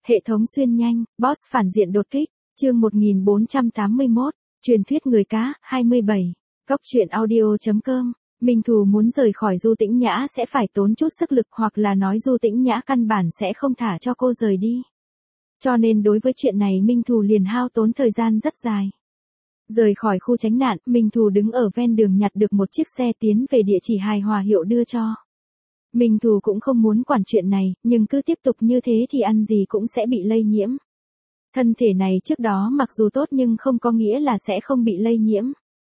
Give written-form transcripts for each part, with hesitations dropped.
Hệ thống xuyên nhanh, boss phản diện đột kích, chương 1481, truyền thuyết người cá, 27, góc truyện audio.com. Minh Thù muốn rời khỏi Du Tĩnh Nhã sẽ phải tốn chút sức lực hoặc là nói Du Tĩnh Nhã căn bản sẽ không thả cho cô rời đi. Cho nên đối với chuyện này Minh Thù liền hao tốn thời gian rất dài. Rời khỏi khu tránh nạn, Minh Thù đứng ở ven đường nhặt được một chiếc xe tiến về địa chỉ hài hòa hiệu đưa cho. Minh Thù cũng không muốn quản chuyện này, nhưng cứ tiếp tục như thế thì ăn gì cũng sẽ bị lây nhiễm. Thân thể này trước đó mặc dù tốt nhưng không có nghĩa là sẽ không bị lây nhiễm.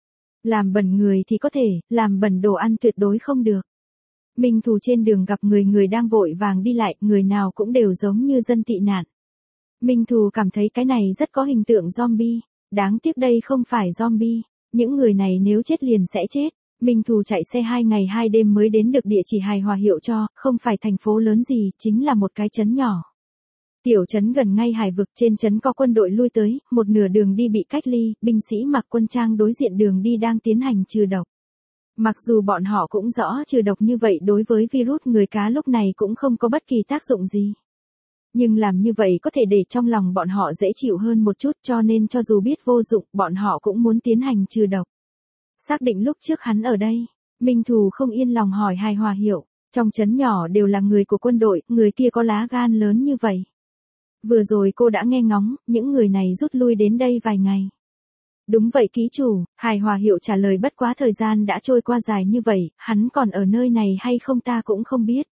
Làm bẩn người thì có thể, làm bẩn đồ ăn tuyệt đối không được. Minh Thù trên đường gặp người đang vội vàng đi lại, người nào cũng đều giống như dân tị nạn. Minh Thù cảm thấy cái này rất có hình tượng zombie, đáng tiếc đây không phải zombie, những người này nếu chết liền sẽ chết. Minh Thù chạy xe 2 ngày 2 đêm mới đến được địa chỉ hài hòa hiệu cho, không phải thành phố lớn gì, chính là một cái trấn nhỏ. Tiểu trấn gần ngay hải vực, trên trấn có quân đội lui tới, một nửa đường đi bị cách ly, binh sĩ mặc quân trang đối diện đường đi đang tiến hành trừ độc. Mặc dù bọn họ cũng rõ trừ độc như vậy đối với virus người cá lúc này cũng không có bất kỳ tác dụng gì. Nhưng làm như vậy có thể để trong lòng bọn họ dễ chịu hơn một chút, cho nên cho dù biết vô dụng, bọn họ cũng muốn tiến hành trừ độc. Xác định lúc trước hắn ở đây, Minh Thù không yên lòng hỏi hài hòa hiệu, trong trấn nhỏ đều là người của quân đội, người kia có lá gan lớn như vậy. Vừa rồi cô đã nghe ngóng, những người này rút lui đến đây vài ngày. Đúng vậy ký chủ, hài hòa hiệu trả lời, bất quá thời gian đã trôi qua dài như vậy, hắn còn ở nơi này hay không ta cũng không biết.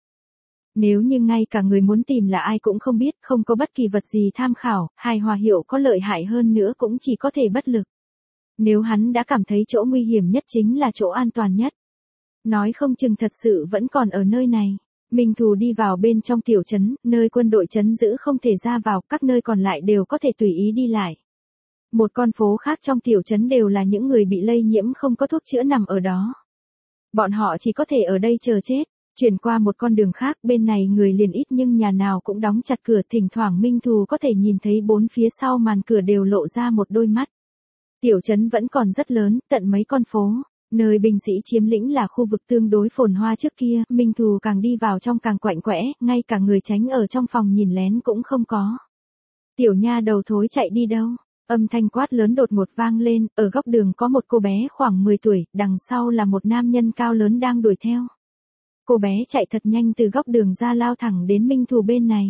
Nếu như ngay cả người muốn tìm là ai cũng không biết, không có bất kỳ vật gì tham khảo, hài hòa hiệu có lợi hại hơn nữa cũng chỉ có thể bất lực. Nếu hắn đã cảm thấy chỗ nguy hiểm nhất chính là chỗ an toàn nhất. Nói không chừng thật sự vẫn còn ở nơi này. Minh Thù đi vào bên trong tiểu trấn, nơi quân đội trấn giữ không thể ra vào, các nơi còn lại đều có thể tùy ý đi lại. Một con phố khác trong tiểu trấn đều là những người bị lây nhiễm không có thuốc chữa nằm ở đó. Bọn họ chỉ có thể ở đây chờ chết. Chuyển qua một con đường khác, bên này người liền ít nhưng nhà nào cũng đóng chặt cửa, thỉnh thoảng Minh Thù có thể nhìn thấy bốn phía sau màn cửa đều lộ ra một đôi mắt. Tiểu trấn vẫn còn rất lớn, tận mấy con phố, nơi binh sĩ chiếm lĩnh là khu vực tương đối phồn hoa trước kia, Minh Thù càng đi vào trong càng quạnh quẽ, ngay cả người tránh ở trong phòng nhìn lén cũng không có. Tiểu nha đầu thối chạy đi đâu? Âm thanh quát lớn đột ngột vang lên, ở góc đường có một cô bé khoảng 10 tuổi, đằng sau là một nam nhân cao lớn đang đuổi theo. Cô bé chạy thật nhanh từ góc đường ra lao thẳng đến Minh Thù bên này.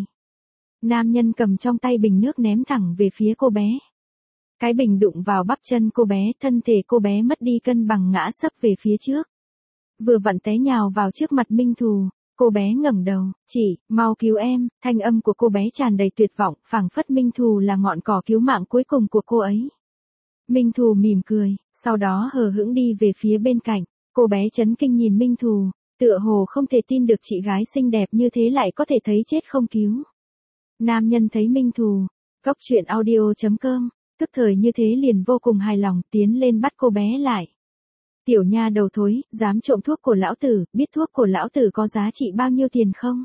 Nam nhân cầm trong tay bình nước ném thẳng về phía cô bé. Cái bình đụng vào bắp chân cô bé, thân thể cô bé mất đi cân bằng ngã sấp về phía trước. Vừa vặn té nhào vào trước mặt Minh Thù, cô bé ngẩng đầu, "Chị, mau cứu em." Thanh âm của cô bé tràn đầy tuyệt vọng, phảng phất Minh Thù là ngọn cỏ cứu mạng cuối cùng của cô ấy. Minh Thù mỉm cười, sau đó hờ hững đi về phía bên cạnh. Cô bé chấn kinh nhìn Minh Thù, tựa hồ không thể tin được chị gái xinh đẹp như thế lại có thể thấy chết không cứu. Nam nhân thấy Minh Thù, góc truyện audio.com, tức thời như thế liền vô cùng hài lòng, tiến lên bắt cô bé lại. "Tiểu nha đầu thối, dám trộm thuốc của lão tử, biết thuốc của lão tử có giá trị bao nhiêu tiền không?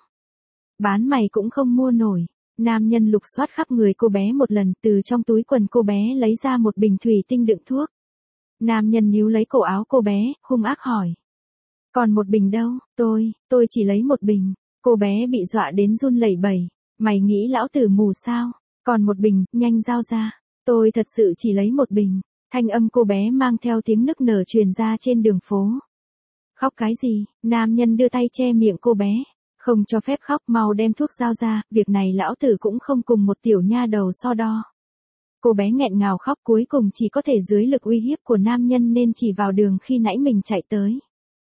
Bán mày cũng không mua nổi." Nam nhân lục soát khắp người cô bé một lần, từ trong túi quần cô bé lấy ra một bình thủy tinh đựng thuốc. Nam nhân níu lấy cổ áo cô bé, hung ác hỏi. "Còn một bình đâu?" Tôi chỉ lấy một bình." Cô bé bị dọa đến run lẩy bẩy. "Mày nghĩ lão tử mù sao? Còn một bình, nhanh giao ra." "Tôi thật sự chỉ lấy một bình." Thanh âm cô bé mang theo tiếng nức nở truyền ra trên đường phố. "Khóc cái gì?" Nam nhân đưa tay che miệng cô bé. "Không cho phép khóc, mau đem thuốc giao ra, việc này lão tử cũng không cùng một tiểu nha đầu so đo." Cô bé nghẹn ngào khóc, cuối cùng chỉ có thể dưới lực uy hiếp của nam nhân nên chỉ vào đường khi nãy mình chạy tới.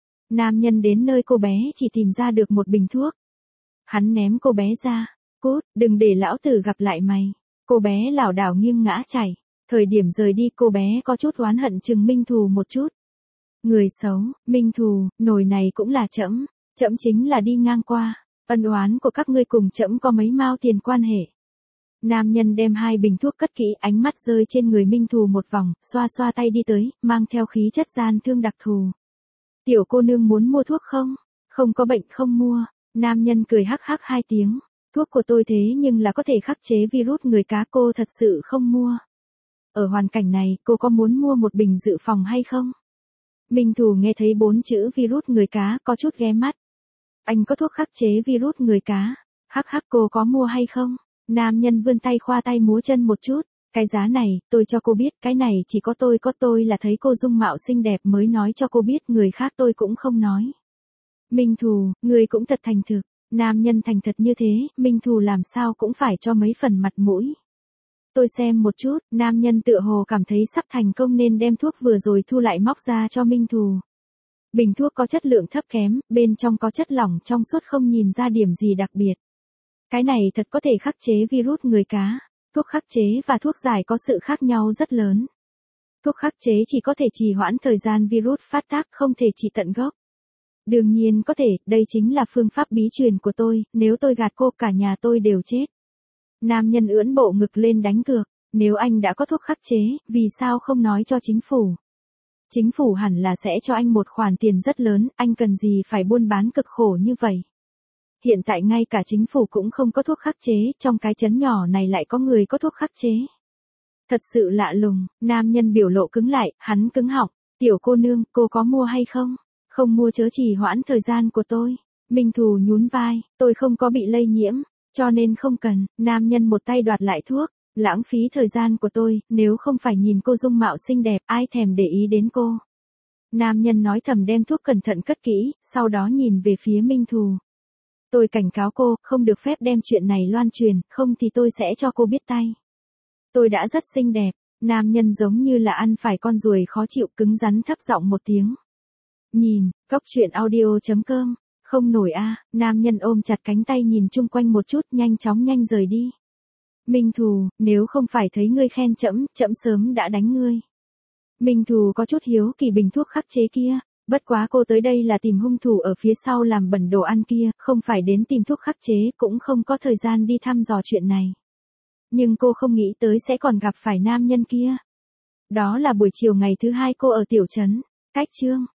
Nam nhân đến nơi cô bé chỉ tìm ra được một bình thuốc. Hắn ném cô bé ra. "Cút, đừng để lão tử gặp lại mày." Cô bé lảo đảo nghiêng ngã chảy. Thời điểm rời đi cô bé có chút oán hận chừng Minh Thù một chút. "Người xấu, Minh Thù, nồi này cũng là trẫm chính là đi ngang qua, ân oán của các ngươi cùng trẫm có mấy mao tiền quan hệ." Nam nhân đem 2 bình thuốc cất kỹ, ánh mắt rơi trên người Minh Thù một vòng, xoa xoa tay đi tới, mang theo khí chất gian thương đặc thù. "Tiểu cô nương muốn mua thuốc không? Không có bệnh không mua." Nam nhân cười hắc hắc 2 tiếng. "Thuốc của tôi thế nhưng là có thể khắc chế virus người cá, cô thật sự không mua. Ở hoàn cảnh này, cô có muốn mua một bình dự phòng hay không?" Minh Thù nghe thấy 4 chữ virus người cá có chút ghé mắt. "Anh có thuốc khắc chế virus người cá?" "Hắc hắc, cô có mua hay không?" Nam nhân vươn tay khoa tay múa chân một chút. Cái giá này, tôi cho cô biết, cái này chỉ có tôi là thấy cô dung mạo xinh đẹp mới nói cho cô biết, người khác tôi cũng không nói. Minh Thù, người cũng thật thành thực. Nam nhân thành thật như thế, Minh Thù làm sao cũng phải cho mấy phần mặt mũi. Tôi xem một chút, nam nhân tựa hồ cảm thấy sắp thành công nên đem thuốc vừa rồi thu lại móc ra cho Minh Thù. Bình thuốc có chất lượng thấp kém, bên trong có chất lỏng trong suốt không nhìn ra điểm gì đặc biệt. Cái này thật có thể khắc chế virus người cá. Thuốc khắc chế và thuốc giải có sự khác nhau rất lớn. Thuốc khắc chế chỉ có thể trì hoãn thời gian virus phát tác, không thể trị tận gốc. Đương nhiên có thể, đây chính là phương pháp bí truyền của tôi, nếu tôi gạt cô cả nhà tôi đều chết. Nam nhân ưỡn bộ ngực lên đánh cược, nếu anh đã có thuốc khắc chế, vì sao không nói cho chính phủ? Chính phủ hẳn là sẽ cho anh một khoản tiền rất lớn, anh cần gì phải buôn bán cực khổ như vậy? Hiện tại ngay cả chính phủ cũng không có thuốc khắc chế, trong cái trấn nhỏ này lại có người có thuốc khắc chế. Thật sự lạ lùng, nam nhân biểu lộ cứng lại, hắn cứng họng, tiểu cô nương, cô có mua hay không? Không mua chớ trì hoãn thời gian của tôi. Minh Thù nhún vai, tôi không có bị lây nhiễm, cho nên không cần. Nam nhân một tay đoạt lại thuốc, lãng phí thời gian của tôi, nếu không phải nhìn cô dung mạo xinh đẹp, ai thèm để ý đến cô. Nam nhân nói thầm đem thuốc cẩn thận cất kỹ, sau đó nhìn về phía Minh Thù. Tôi cảnh cáo cô, không được phép đem chuyện này loan truyền, không thì tôi sẽ cho cô biết tay. Tôi đã rất xinh đẹp, nam nhân giống như là ăn phải con ruồi khó chịu, cứng rắn thấp giọng một tiếng. Nhìn, cóc truyện audio.com, không nổi a. Nam nhân ôm chặt cánh tay nhìn chung quanh một chút, nhanh chóng rời đi. Minh Thù, nếu không phải thấy ngươi khen trẫm sớm đã đánh ngươi. Minh Thù có chút hiếu kỳ bình thuốc khắc chế kia, bất quá cô tới đây là tìm hung thủ ở phía sau làm bẩn đồ ăn kia, không phải đến tìm thuốc khắc chế, cũng không có thời gian đi thăm dò chuyện này. Nhưng cô không nghĩ tới sẽ còn gặp phải nam nhân kia. Đó là buổi chiều ngày thứ hai cô ở tiểu trấn, cách chương